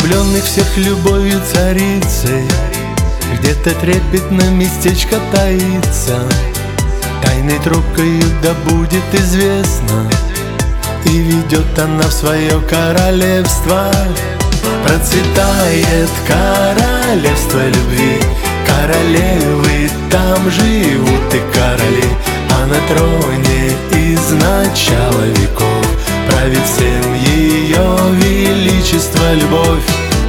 влюбленных всех любовью царицей, где-то трепетно местечко таится, тайной трубкою да будет известно, и ведет она в свое королевство. Процветает королевство любви, королевы там живут и короли, а на троне из начала веков правит всем ее величество любовь.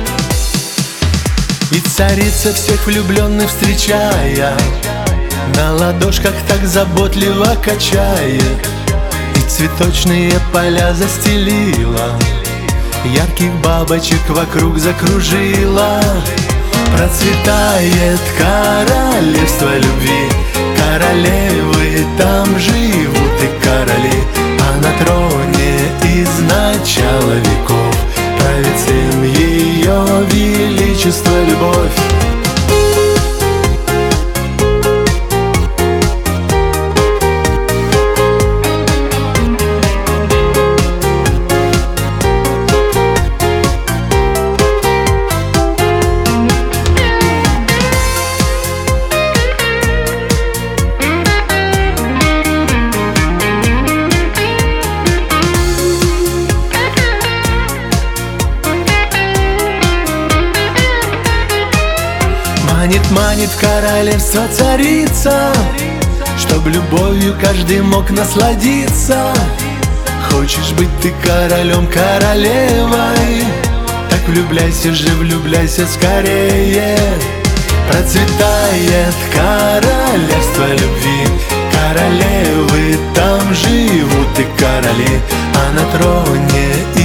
И царица всех влюбленных встречая, на ладошках так заботливо качает, и цветочные поля застелила, ярких бабочек вокруг закружила. Процветает королевство любви, королевы там живут и короли, а на троне из начала веков правит всем ее величество любовь. Манит в королевство царица, чтоб любовью каждый мог насладиться. Хочешь быть ты королем, королевой, так влюбляйся же, влюбляйся скорее. Процветает королевство любви, королевы там живут и короли, а на троне